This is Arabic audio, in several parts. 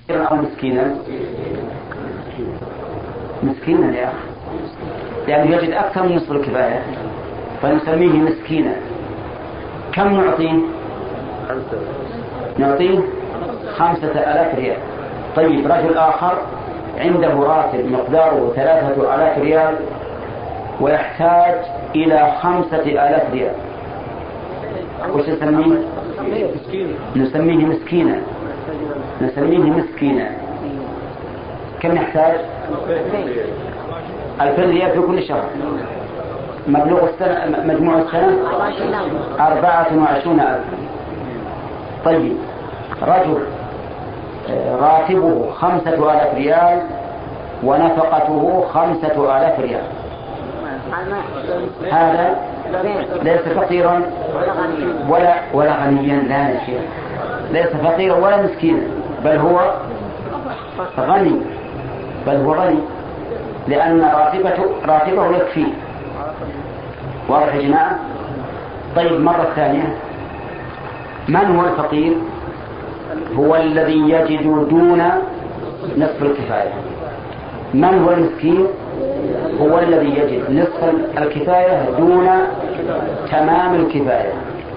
أو مسكينا؟ مسكينا يا أخي، يعني يجد أكثر من نصف الكفاية فنسميه مسكينا. كم نعطيه؟ نعطيه 5000 ريال. طيب رجل آخر عنده راتب مقداره 3000 ريال ويحتاج إلى 5000 ريال، وش نسميه؟ نسميه مسكينا. نسميه مسكينا. كم يحتاج؟ 2000 ريال في كل شهر. مبلغ السنة، مجموع السنة 24,000. طيب رجل راتبه 5000 ريال ونفقته 5000 ريال، هذا ليس فقيرا ولا غنيا، لا يا شيخ، ليس فقيرا ولا مسكينا، بل هو غني، لأن راتبه يكفي. واضح يا جماعة؟ طيب مرة ثانية، من هو الفقير؟ هو الذي يجد دون نصف الكفاية. من هو المسكين؟ هو الذي يجد نصف الكفاية دون تمام الكفاية.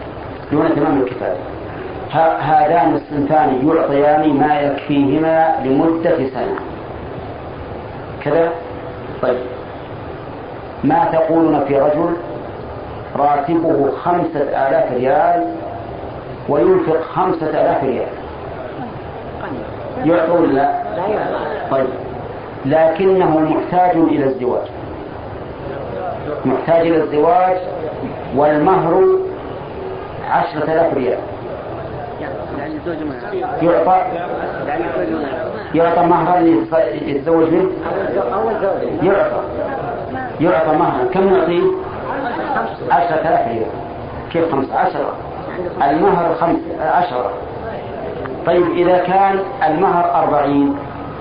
هذان الصنفان يعطيان ما يكفيهما لمدة سنة كذا. طيب ما تقولون في رجل راتبه 5000 ريال وينفق 5000 ريال؟ يعطون لا؟ طيب لكنه محتاج إلى الزواج والمهر 10,000 ريال. يعطى مهرا يتزوج به؟ يعطى مهرا. كم نعطيه؟ 10,000 ريال. كيف 15؟ المهر 15. طيب إذا كان المهر 40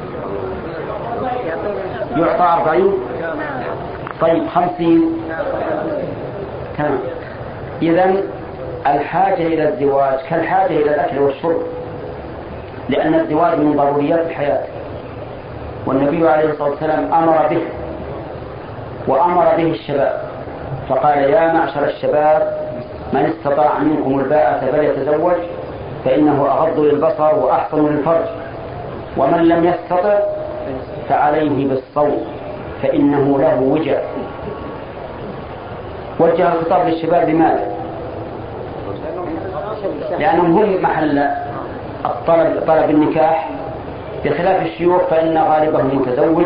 يعطى 40. طيب 50. تمام. إذن الحاجة إلى الزواج كالحاجة إلى الأكل والشرب، لأن الزواج من ضروريات الحياة، والنبي عليه الصلاة والسلام أمر به، وأمر به الشباب فقال: يا معشر الشباب من استطاع منكم الباءة فليتزوج فإنه أغض للبصر وأحصن للفرج، ومن لم يستطع فعليه بالصوم فإنه له وجع. وجه الخطاب للشباب لماذا؟ لأنهم هم محل طلب النكاح، بخلاف الشيوخ فإن غالبهم متزوج،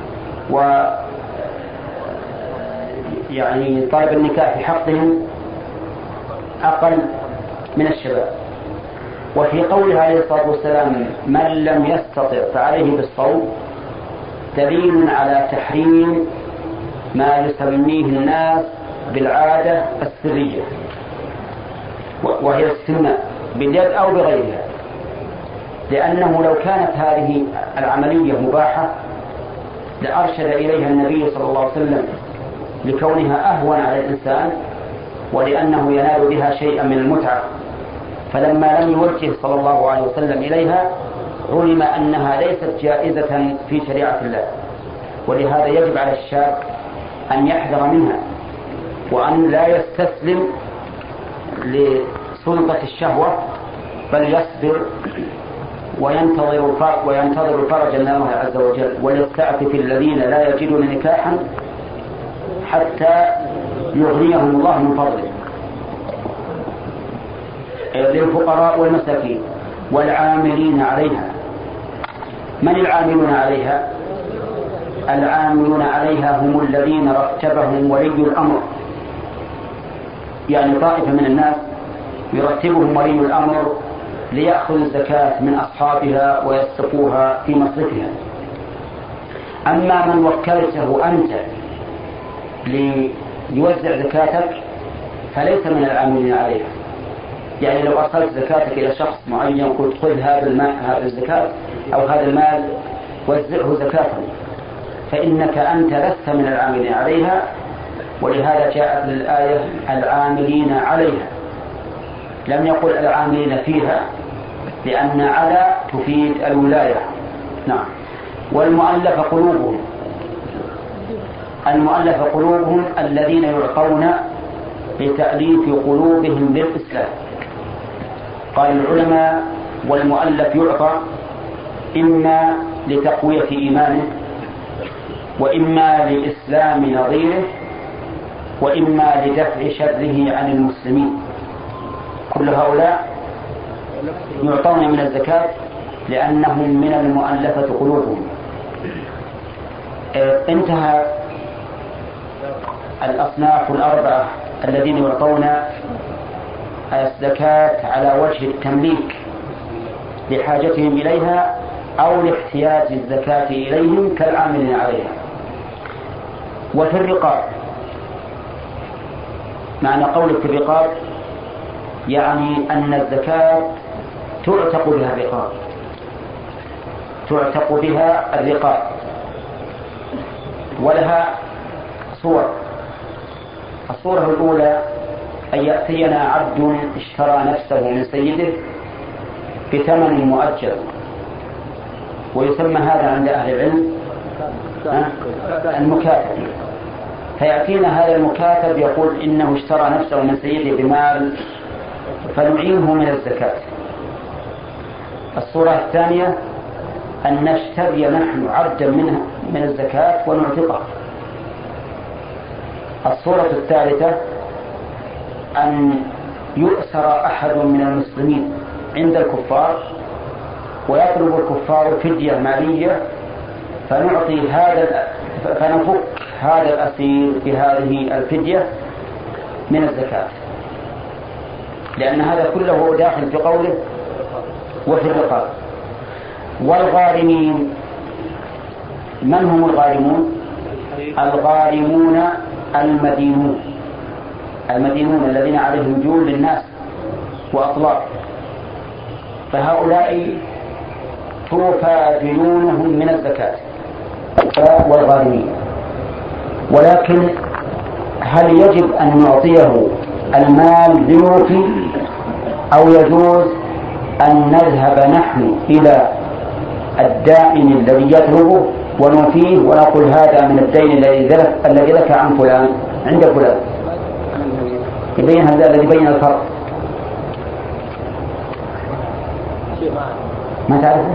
يعني طلب النكاح في حقهم أقل من الشباب. وفي قوله عليه الصلاة والسلام: من لم يستطع فعليه بالصوم، دليل على تحريم ما يسميه الناس بالعادة السرية، وهي السماء باليد أو بغيرها، لأنه لو كانت هذه العملية مباحة لأرشد إليها النبي صلى الله عليه وسلم، لكونها أهون على الإنسان ولأنه ينال بها شيئا من المتعة. فلما لم يوجه صلى الله عليه وسلم إليها علم أنها ليست جائزة في شريعة الله، ولهذا يجب على الشاب أن يحذر منها وأن لا يستسلم لسلطة الشهوة، بل يصبر وينتظر فرجا من الله عز وجل، وليستعفف الذين لا يجدون نكاحا حتى يغنيهم الله من فضله. للفقراء والمساكين والعاملين عليها. من العاملون عليها؟ العاملون عليها هم الذين رتبهم ولي الأمر، يعني طائفة من الناس يرتبهم ولي الأمر ليأخذ الزكاة من أصحابها ويسقوها في مصرفها. أما من وكلته أنت ليوزع زكاتك فليس من العاملين عليها. يعني لو أرسلت زكاتك إلى شخص معين قلت: خذ هذا المال، هذا الزكاة أو هذا المال وزعه زكاة، فإنك أنت لست من العاملين عليها. ولهذا جاءت الآية: العاملين عليها، لم يقل العاملين فيها، لأن على تفيد الولاية. نعم. والمؤلف قلوبهم، المؤلف قلوبهم الذين يعطون بتأليف قلوبهم للإسلام. قال العلماء: والمؤلف يعطى إما لتقوية إيمانه، وإما لإسلام نظيره، وإما لدفع شره عن المسلمين. كل هؤلاء يعطون من الزكاة لأنهم من المؤلفة قلوبهم. انتهى الأصناف الأربعة الذين يعطون الزكاة على وجه التمليك لحاجتهم إليها أو لاحتياج الزكاة إليهم كالعاملين عليها. وفي الرقاب، معنى قول في الرقاب يعني أن الزكاة تعتق بها الرقاب، تعتق بها الرقاب، ولها صور. الصورة الأولى أن يأتينا عبد اشترى نفسه من سيده بثمن مؤجل، ويسمى هذا عند أهل العلم المكاتب. فيأتينا هذا المكاتب يقول إنه اشترى نفسه من سيده بمال فنعينه من الزكاة. الصورة الثانية أن نشتري نحن عبدا من الزكاة ونعتقه. الصورة الثالثة أن يؤسر أحد من المسلمين عند الكفار ويطلب الكفار فدية مالية فنفك هذا الأسير بهذه الفدية من الزكاة، لأن هذا كله داخل في قوله وفي الرقاب. والغارمين، من هم الغارمون؟ الغارمون المدينون الذين عليهم ديون للناس وأطلاق، فهؤلاء توفى ديونهم من الزكاة والغارمين. ولكن هل يجب أن نعطيه المال ليوفي أو يجوز أن نذهب نحن إلى الدائن الذي يطلبه ونوفيه ونقول هذا من الدين الذي لك عن فلان عند فلان؟ يبين هذا الذي بين الفرق. ما تعرفه؟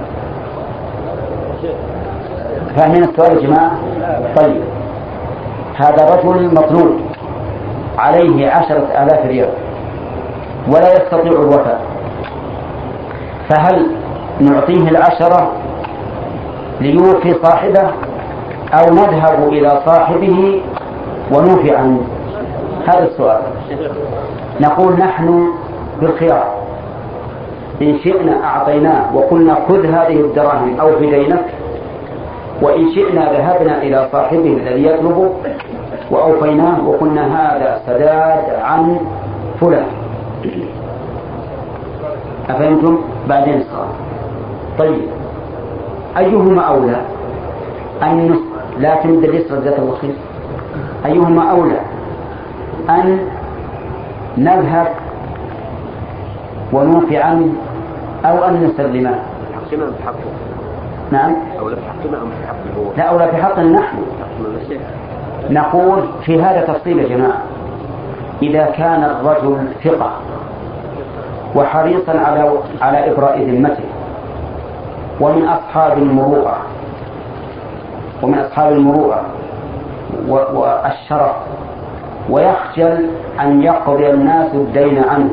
فاهمين السؤال يا جماعة؟ طيب، هذا رجل مطلوب عليه 10,000 ريال ولا يستطيع الوفاء، فهل نعطيه 10 ليوفي صاحبه أو نذهب إلى صاحبه ونوفي عنه؟ هذا السؤال. نقول نحن بالخيار، إن شئنا أعطيناه وقلنا خذ هذه الدراهم أو في دينك، وإن شئنا ذهبنا إلى صاحبه الذي يطلبه وأوفيناه وقلنا هذا سداد عن فلان. أفهمتم؟ بعدين الصلاة. طيب، أيهما أولى أن لا تمد اليسر ذات الوصيل؟ أيهما أولى أن نذهب ونوفي عنه أو أن نسلمه؟ حقنا في حقه. نعم. أولى في حقنا أم في حقه هو؟ لا، أولى في حقنا نحن. نقول في هذا تفصيل يا جماعة. إذا كان الرجل ثقة وحريصا على إبراء ذمته ومن أصحاب المروءة والشرف ويخجل أن يقضي الناس الدين عنه.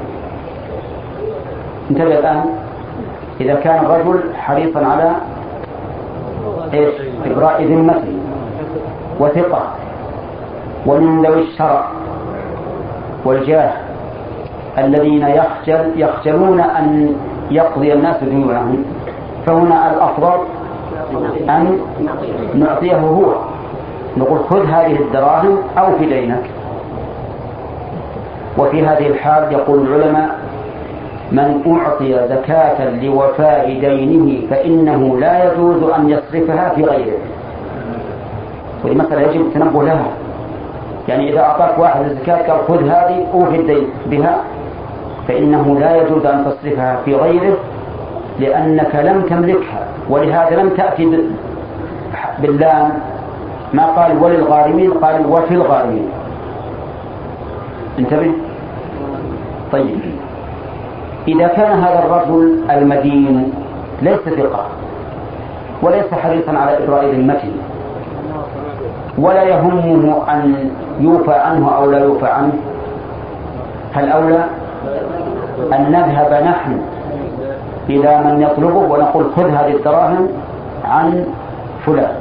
انتبه الآن، إذا كان الرجل حريصا على إبراء ذمته وثقة ومن ذوي الشرف والجاه الذين يخجلون أن يقضي الناس ديونهم، فهنا الأفضل أن نعطيه هو، نقول خذ هذه الدراهم أو في دينك. وفي هذه الحال يقول العلماء: من أعطي زكاة لوفاء دينه فإنه لا يجوز أن يصرفها في غيره. والمسألة يجب التنبه لها. يعني إذا أعطاك واحد الزكاة قال خذ هذه أوفي الدين بها، فإنه لا يجوز أن تصرفها في غيره لأنك لم تملكها، ولهذا لم تأتي باللام، ما قال وللغارمين، قال وفي الغارمين. انتبه. طيب، إذا كان هذا الرجل المدين ليس ثقة وليس حريصا على إبراء ذمته ولا يهمه أن يوفى عنه أو لا يوفى عنه، فالأولى أن نذهب نحن إلى من يطلبه ونقول خذ هذه الدراهم عن فلان.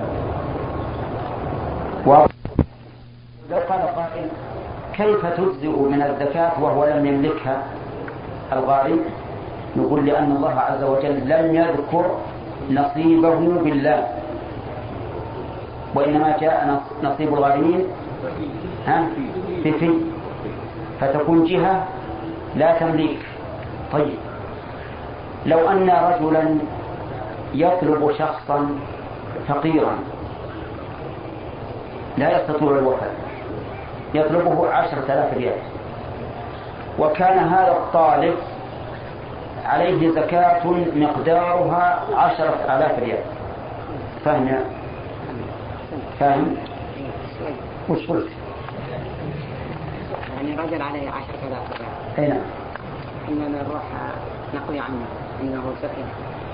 لو قال قائل كيف تجزئ من الزكاة وهو لم يملكها الغارم؟ نقول لأن الله عز وجل لم يذكر نصيبه بالله، وإنما جاء نصيب الغارمين في فتكون جهة لا تملك. طيب، لو أن رجلا يطلب شخصا فقيرا لا يستطيع الوفاء، يطلبه 10,000 ريال، وكان هذا الطالب عليه زكاة مقدارها 10,000 ريال. فاهم؟ وش قلت؟ يعني رجل عليه 10,000 ريال. أي نعم. إننا نروح نقضي عنه إنه سفيه.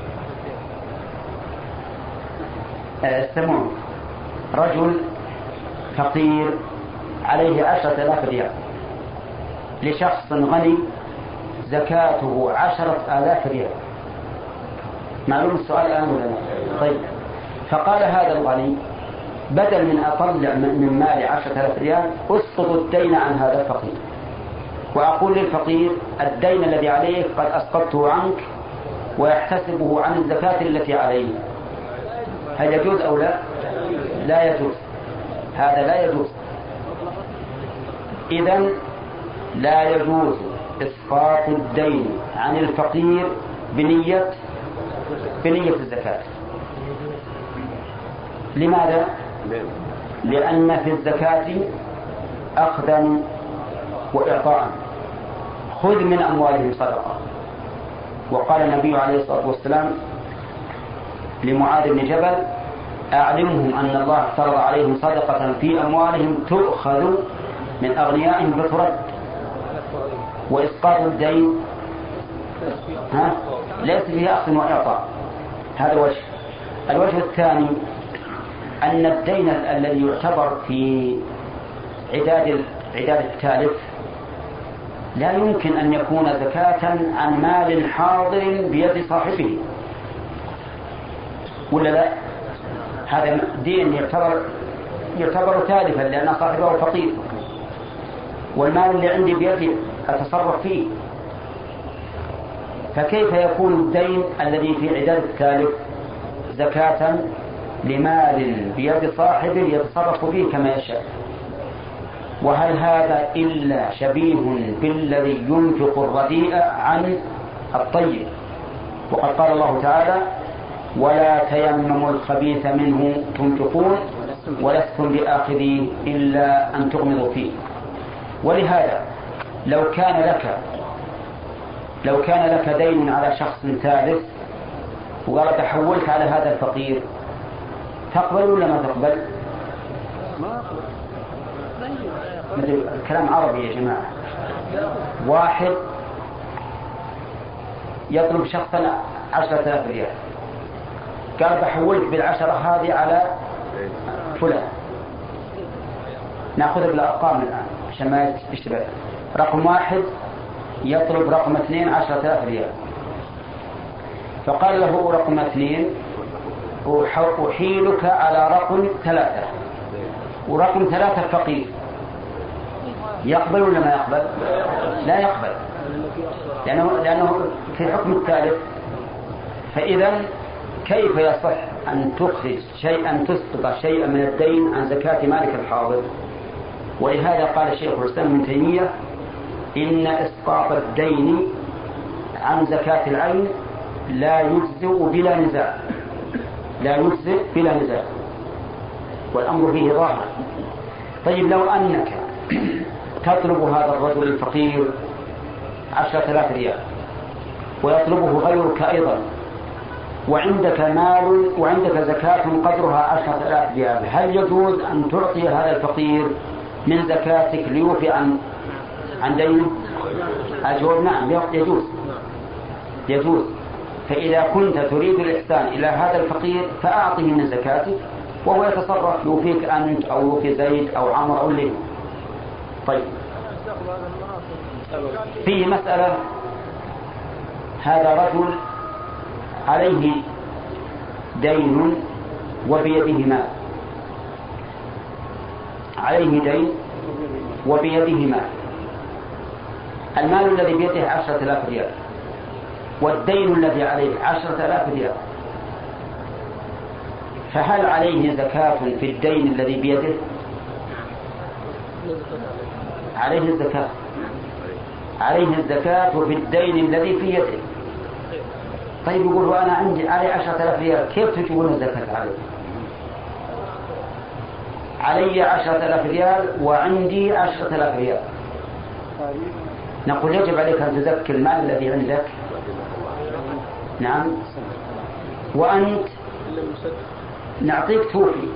استمعوا، رجل فقير عليه 10,000 ريال لشخص غني زكاته 10,000 ريال. معلوم السؤال الآن ولا لا؟ طيب، فقال هذا الغني بدل من أطلع من مالي 10,000 ريال أسقط الدين عن هذا الفقير، وأقول للفقير الدين الذي عليك قد أسقطته عنك ويحتسبه عن الزكاة التي عليه. هل يجوز أو لا؟ لا يجوز، هذا لا يجوز. إذن لا يجوز إسقاط الدين عن الفقير بنية الزكاة. لماذا؟ لأن في الزكاة أخذا وإعطاء. خذ من أموالهم صدقة، وقال النبي عليه الصلاة والسلام لمعاذ بن جبل أعلمهم أن الله افترض عليهم صدقة في أموالهم تؤخذ من أغنيائهم فترد. وإسقاط الدين ليس فيه أخذ وإعطاء. هذا وجه. الوجه الثاني أن الدين الذي يعتبر في عداد التالف لا يمكن أن يكون زكاة عن مال حاضر بيد صاحبه، ولا لا؟ هذا دين يعتبر تالفا لأن صاحبه فقير، والمال اللي عندي بيدي أتصرف فيه، فكيف يكون الدين الذي في عداد التالف زكاة لمال بيد صاحبه يتصرف فيه كما يشاء؟ وهل هذا إلا شبيه بالذي ينفق الرديء عن الطيب؟ وقد قال الله تعالى ولا تيمموا الخبيث منه تنفقون ولستم بآخذيه إلا أن تغمضوا فيه. ولهذا لو كان لك دين على شخص ثالث وقال تحولت على هذا الفقير، تقبل ولا ما تقبل؟ الكلام عربي يا جماعة. واحد يطلب شخصا 10,000 ريال، قال بحولك بال10 هذه على فلان. نأخذ بالأرقام الآن عشان ما يشتبه. رقم 1 يطلب رقم 2 10,000 ريال، فقال له رقم 2 أحيلك على رقم 3، ورقم 3 فقير. يقبل ولا ما يقبل؟ لا يقبل، لأنه في حكم الثالث. فإذا كيف يصح أن تخرج شيئا، تسقط شيئا من الدين عن زكاة مالك الحاضر؟ ولهذا قال شيخ الإسلام ابن تيمية إن إسقاط الدين عن زكاة العين لا يجزئ بلا نزاع، لا يجزئ بلا نزاع، والأمر فيه ظاهر. طيب، لو أنك تطلب هذا الرجل الفقير 10,000 ريال ويطلبه غيرك أيضا، وعندك مال وعندك زكاة قدرها 10,000 ريال، هل يجوز أن تعطي هذا الفقير من زكاتك ليوفي عن دينه؟ الجواب نعم، يجوز. فإذا كنت تريد الإحسان إلى هذا الفقير فأعطه من زكاتك وهو يتصرف، يوفيك أنت أو يوفي زيد أو عمر أو الليل. طيب، فيه مسألة. هذا رجل عليه دين وبيده مال، عليه دين وبيده مال، المال الذي بيده 10,000 ريال والدين الذي عليه 10,000 ريال، فهل عليه زكاة في الدين الذي بيده؟ عليه الزكاة في الدين الذي في يده. طيب، يقول وأنا عندي علي 10,000 ريال، كيف تجيبون الزكاة عليه؟ علي 10,000 ريال وعندي 10,000 ريال. نقول يجب عليك أن تزكي المال الذي عندك. نعم، وأنت نعطيك توفي،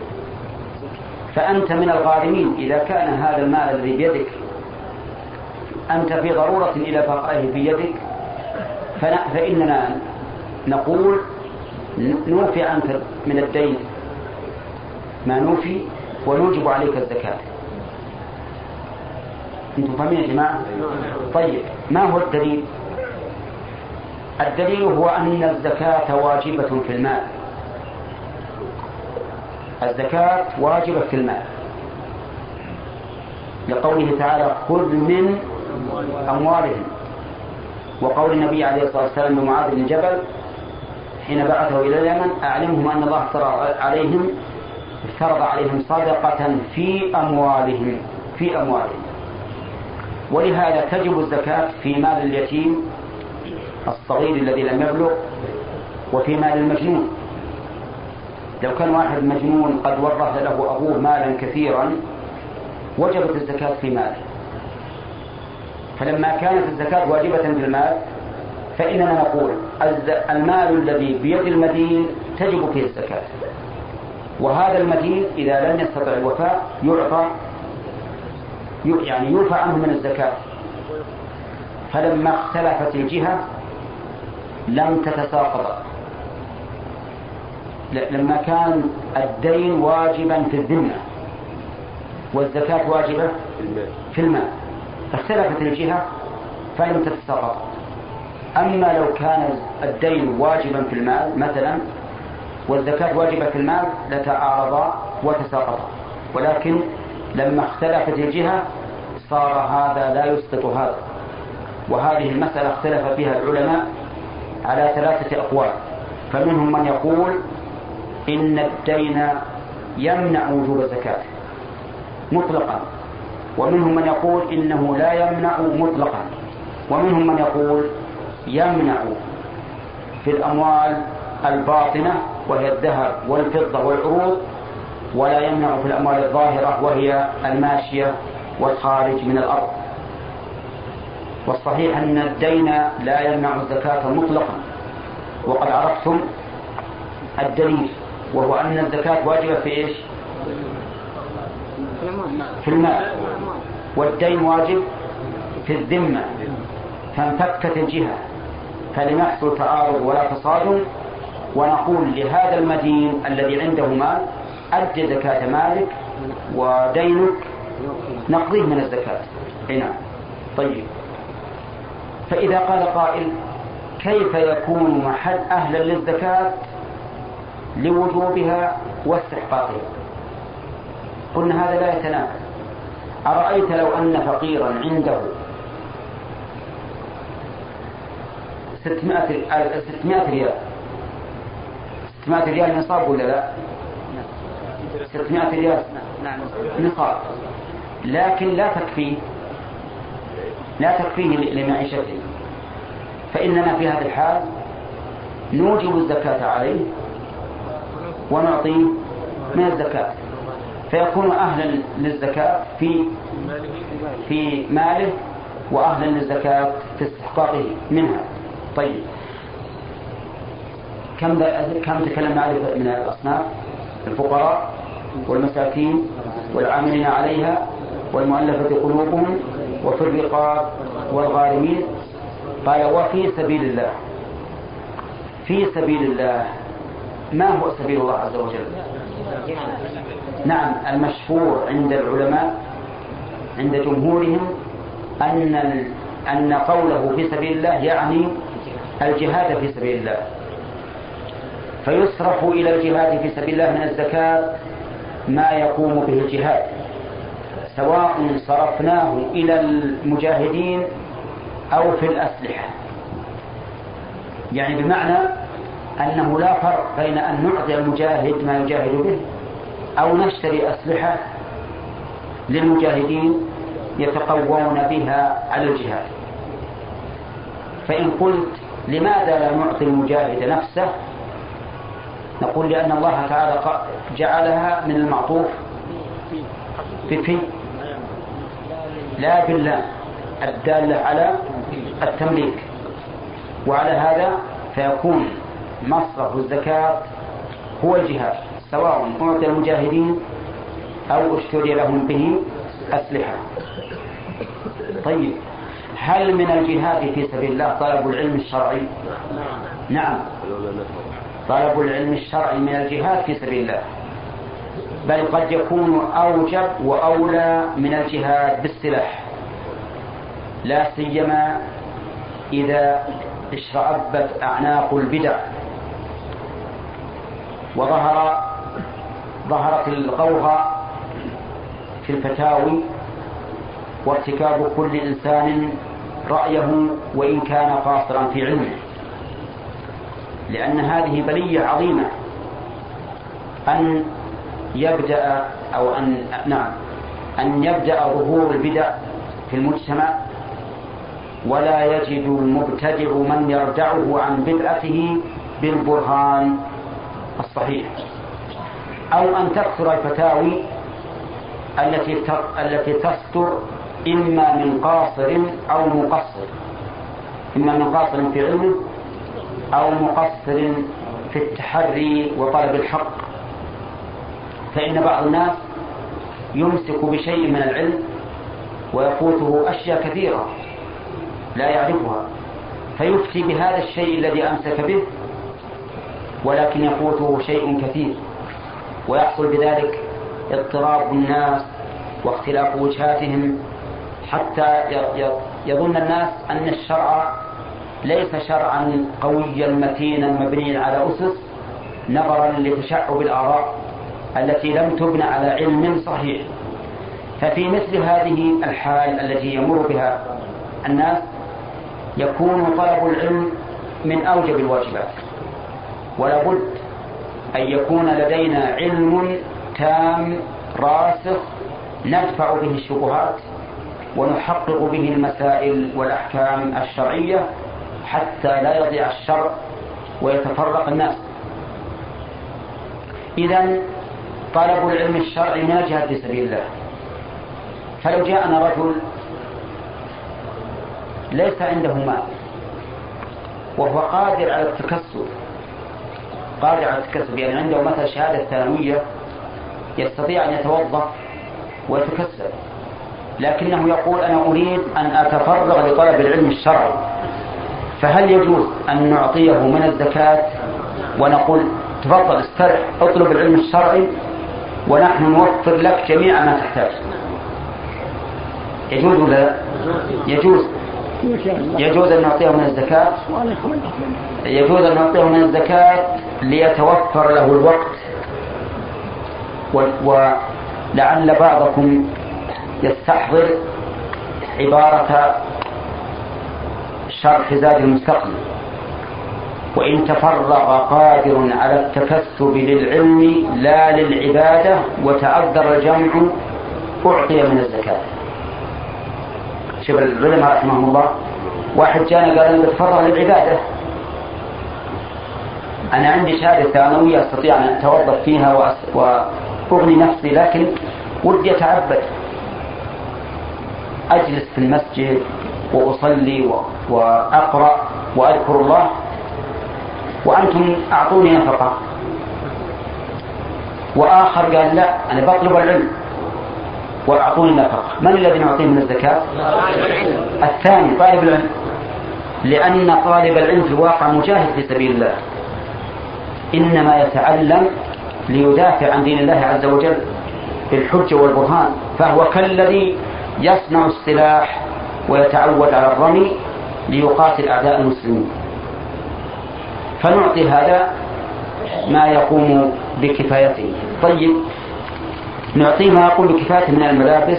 فأنت من الغارمين. إذا كان هذا المال الذي بيدك أنت في ضرورة إلى بقائه في يدك، فإننا نقول نوفي عنك من الدين ما نوفي ونوجب عليك الزكاة. أنتم فاهمين يا جماعة؟ طيب، ما هو الدليل؟ الدليل هو أن الزكاة واجبة في المال. الزكاة واجبة في المال لقوله تعالى خذ من أموالهم، وقول النبي عليه الصلاة والسلام لمعاذ بن جبل حين بعثه إلى اليمن أعلمهم أن الله افترض عليهم صدقة في أموالهم. ولهذا تجب الزكاة في مال اليتيم الصغير الذي لم يبلغ، وفي مال المجنون. لو كان واحد مجنون قد ورث له أبوه مالا كثيرا وجبت الزكاة في ماله. فلما كانت الزكاة واجبة في المال فإننا نقول المال الذي بيد المدين تجب فيه الزكاة، وهذا المدين إذا لم يستطع الوفاء يوفى عنه من الزكاة. فلما اختلفت الجهة لم تتساقط. لما كان الدين واجبا في الذمة والزكاة واجبة في المال اختلفت الجهة فلم تتساقط. أما لو كان الدين واجبا في المال مثلا والزكاة واجبة في المال لتعارضا وتساقطا، ولكن لما اختلفت الجهة صار هذا لا يسقط هذا. وهذه المسألة اختلف فيها العلماء على 3 أقوال، فمنهم من يقول إن الدين يمنع وجوب الزكاة مطلقا، ومنهم من يقول إنه لا يمنع مطلقا، ومنهم من يقول يمنع في الأموال الباطنة وهي الذهب والفضة والعروض، ولا يمنع في الأموال الظاهرة وهي الماشية والخارج من الأرض. والصحيح أن الدين لا يمنع الزكاة مطلقا، وقد عرفتم الدليل، وهو أن الزكاة واجبة في إيش؟ في المال، والدين واجب في الذمة، فانفكت الجهة فلم يحصل تعارض ولا فصاد، ونقول لهذا المدين الذي عنده مال أدي زكاة مالك ودينك نقضيه من الزكاة. هنا طيب، فإذا قال قائل كيف يكون محل أهلا للزكاة لوجوبها واستحقاقها؟ قلنا هذا لا يتنافى. أرأيت لو أن فقيرا عنده 600 ريال، 600 ريال نصاب ولا لا؟ 600 ريال نصاب، لكن لا تكفيه لمعيشته، فإننا في هذا الحال نوجب الزكاة عليه ونعطيه من الزكاة، فيكون أهلا للزكاة في ماله وأهلا للزكاة في استحقاقه منها. طيب، كم تكلمنا من الأصناف؟ الفقراء والمساكين والعاملين عليها والمؤلفة قلوبهم وفي الرقاب والغارمين. قال وفي سبيل الله. في سبيل الله، ما هو سبيل الله عز وجل؟ نعم، المشهور عند العلماء عند جمهورهم أن قوله في سبيل الله يعني الجهاد في سبيل الله، فيصرف إلى الجهاد في سبيل الله من الزكاة ما يقوم به الجهاد، سواء صرفناه إلى المجاهدين أو في الأسلحة. يعني بمعنى أنه لا فرق بين أن نعطي المجاهد ما يجاهد به أو نشتري أسلحة للمجاهدين يتقوون بها على الجهاد. فإن قلت لماذا لا نعطي المجاهد نفسه، نقول لأن الله تعالى جعلها من المعطوف في لا بالله الدالة على التمليك، وعلى هذا فيكون مصرف الزكاة هو الجهاد، سواء أعطي المجاهدين أو اشتري لهم به أسلحة. طيب، هل من الجهاد في سبيل الله طلب العلم الشرعي؟ نعم، طلب العلم الشرعي من الجهاد في سبيل الله، بل قد يكون أوجب وأولى من الجهاد بالسلاح، لا سيما إذا اشرأبت أعناق البدع ظهرت الغوغاء في الفتاوي وارتكاب كل إنسان رأيه وإن كان قاصرا في علمه، لأن هذه بلية عظيمة أن يبدأ ظهور البدع في المجتمع ولا يجد المبتدع من يردعه عن بدعته بالبرهان الصحيح، أو أن تكثر الفتاوي التي تصدر إما من قاصر أو مقصر، إما من قاصر في علمه أو مقصر في التحري وطلب الحق. فإن بعض الناس يمسك بشيء من العلم ويفوته أشياء كثيرة لا يعرفها، فيفتي بهذا الشيء الذي أمسك به ولكن يفوته شيء كثير، ويحصل بذلك اضطراب الناس واختلاف وجهاتهم، حتى يظن الناس أن الشرع ليس شرعا قويا متينا مبنيا على أسس، نظرا لتشعب الآراء التي لم تبنى على علم صحيح. ففي مثل هذه الحال التي يمر بها الناس يكون طلب العلم من أوجب الواجبات، ولا بد أن يكون لدينا علم تام راسخ ندفع به الشبهات ونحقق به المسائل والأحكام الشرعية حتى لا يضيع الشرع ويتفرق الناس. إذن طلب العلم الشرعي من الجهاد في سبيل الله. فلو جاءنا رجل ليس عنده مال وهو قادر على التكسب، يعني عنده مثلا شهادة ثانوية يستطيع أن يتوظف ويتكسب، لكنه يقول أنا أريد أن أتفرغ لطلب العلم الشرعي، فهل يجوز أن نعطيه من الزكاة ونقول تفضل استرح اطلب العلم الشرعي ونحن نوفر لك جميع ما تحتاج؟ يجوز ولا يجوز أن نعطيه من الزكاة؟ يجوز أن نعطيه من الزكاة ليتوفر له الوقت. ولعل بعضكم يستحضر عبارة شرح زاد المستقبل: وإن تفرغ قادر على التكسب للعلم لا للعبادة وتعذر الجمع أعطي من الزكاة. شوف العلماء رحمهم الله، واحد جانا قال أنا بتفرغ للعبادة، أنا عندي شهادة ثانوية أستطيع أن أتوظف فيها وأغني نفسي، لكن ودي أتعبد، أجلس في المسجد وأصلي وأقرأ وأذكر الله، وأنتم أعطوني نفقة. وآخر قال لا، أنا بطلب العلم وأعطوني نفقة. من الذي نعطيه من الزكاة؟ الثاني، طالب العلم، لأن طالب العلم في الواقع مجاهد في سبيل الله، إنما يتعلم ليدافع عن دين الله عز وجل بالحجة والبرهان، فهو كالذي يصنع السلاح ويتعود على الرمي ليقاتل أعداء المسلمين. فنعطي هذا ما يقوم بكفايته. طيب، نعطيه ما يقوم بكفايته من الملابس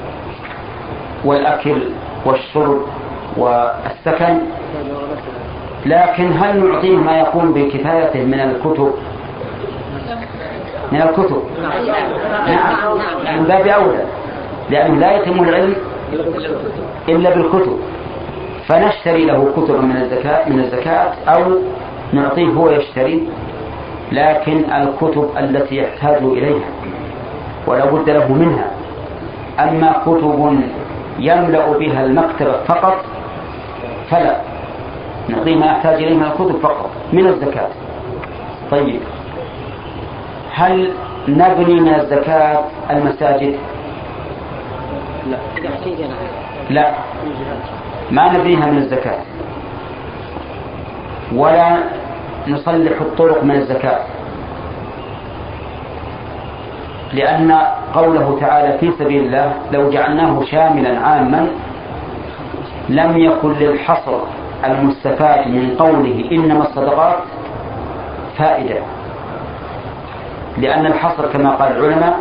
والأكل والشرب والسكن، لكن هل نعطيه ما يقوم بكفايته من الكتب؟ من الكتب نعم، من باب أولى، لأنه لا يتم العلم إلا بالكتب. فنشتري له كتبا من الزكاة أو نعطيه هو يشتري، لكن الكتب التي يحتاج إليها ولا بد له منها. أما كتب يملأ بها المكتبة فقط فلا، نعطيه ما يحتاج إليه من الكتب فقط من الزكاة. طيب، هل نبني من الزكاة المساجد؟ لا، ما نبنيها من الزكاة، ولا نصلح الطرق من الزكاة، لأن قوله تعالى في سبيل الله لو جعلناه شاملا عاما لم يكن للحصر المستفاد من قوله إنما الصدقات فائدة، لأن الحصر كما قال العلماء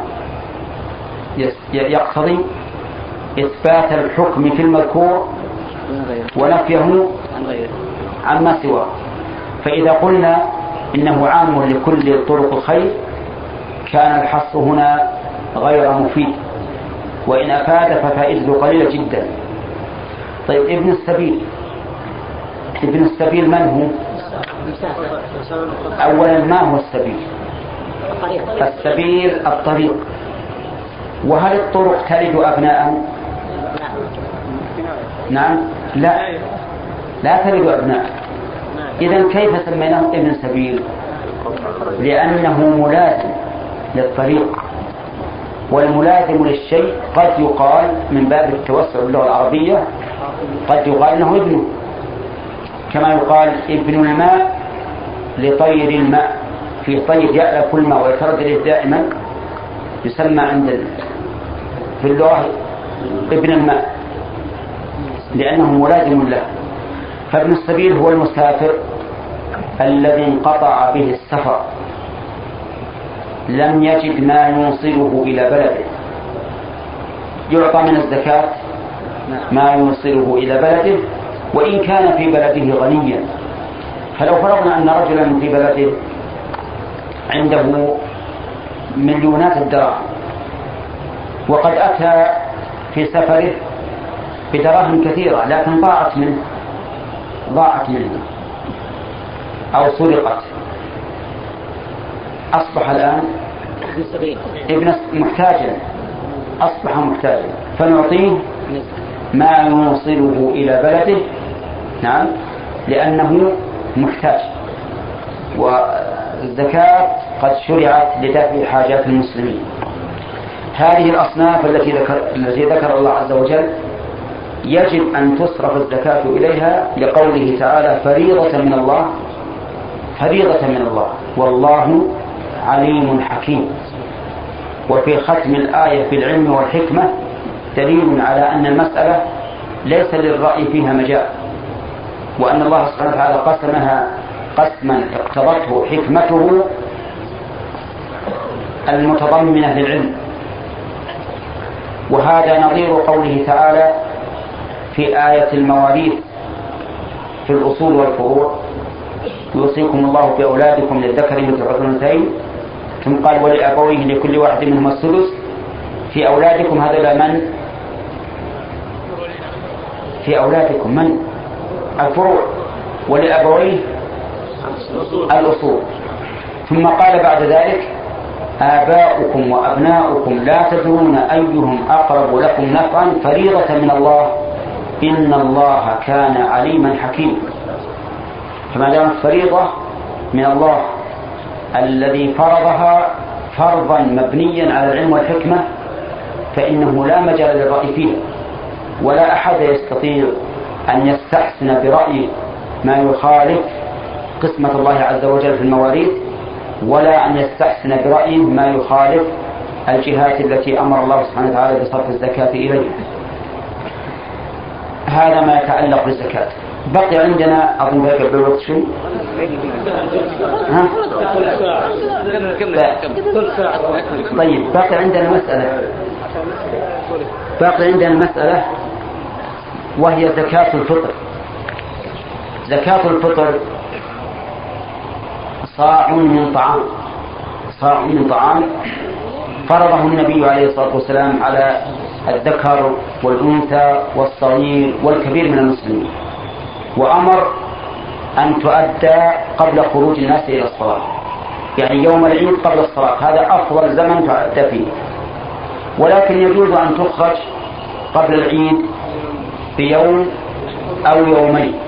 يقتضي إثبات الحكم في المذكور ونفيه عما سواه. فإذا قلنا إنه عام لكل طرق الخير كان الحصر هنا غير مفيد، وإن أفاد ففائدته قليلة جدا. طيب، ابن السبيل من هو؟ أولا، ما هو السبيل؟ السبيل الطريق. وهل الطرق تلد أبناء؟ نعم، لا تلد أبناء. إذن كيف سميناه ابن سبيل؟ لأنه ملازم للطريق، والملازم للشيء قد يقال من باب التوسع باللغة العربية قد يقال أنه ابنه، كما يقال ابن الماء لطير الماء. في طير يأكل الماء ويتردد دائما يسمى في اللغة ابن الماء لأنه ملازم له. فابن السبيل هو المسافر الذي انقطع به السفر، لم يجد ما يوصله إلى بلده، يعطى من الزكاة ما يوصله إلى بلده وإن كان في بلده غنيا. فلو فرضنا أن رجلا في بلده عنده مليونات الدراهم وقد أتى في سفره بدراهم كثيرة لكن ضاعت منه أو سرقت، أصبح الآن ابن محتاجا، أصبح محتاجا، فنعطيه ما يوصله إلى بلده. نعم، لأنه محتاج، والزكاة قد شرعت لدفع حاجات المسلمين. هذه الأصناف التي ذكر الله عز وجل يجب أن تصرف الزكاة إليها لقوله تعالى فريضة من الله والله عليم حكيم. وفي ختم الآية بالعلم والحكمة دليل على أن المسألة ليس للرأي فيها مجال، وأن الله سبحانه وتعالى قسمها قسما اقتضته حكمته المتضمنة للعلم. وهذا نظير قوله تعالى في آية المواريث في الأصول والفروع يوصيكم الله في أولادكم للذكر مثل حظ الأنثيين، ثم قال ولأبويه لكل واحد منهما السدس. في أولادكم هذا من؟ في أولادكم من؟ الفروع، ولأبويه الأصول. ثم قال بعد ذلك آباؤكم وأبناؤكم لا تدرون أيهم أقرب لكم نفعا فريضة من الله إن الله كان عليما حكيما. فما دامت فريضة من الله الذي فرضها فرضا مبنيا على العلم والحكمة فإنه لا مجال للرأي فيها، ولا أحد يستطيع أن يستحسن برأي ما يخالف قسمة الله عز وجل في المواريث، ولا أن يستحسن برأي ما يخالف الجهات التي أمر الله سبحانه وتعالى بصرف الزكاة إليها. هذا ما يتعلق بالزكاة. بقي عندنا أظن ذلك بالوقت شيء. طيب باقي عندنا مسألة وهي زكاة الفطر. زكاة الفطر صاع من طعام فرضه النبي عليه الصلاة والسلام على الذكر والأنثى والصغير والكبير من المسلمين، وأمر أن تؤدى قبل خروج الناس إلى الصلاة، يعني يوم العيد قبل الصلاة، هذا أفضل زمن تؤدى فيه. ولكن يجوز أن تخرج قبل العيد بيوم أو يومين،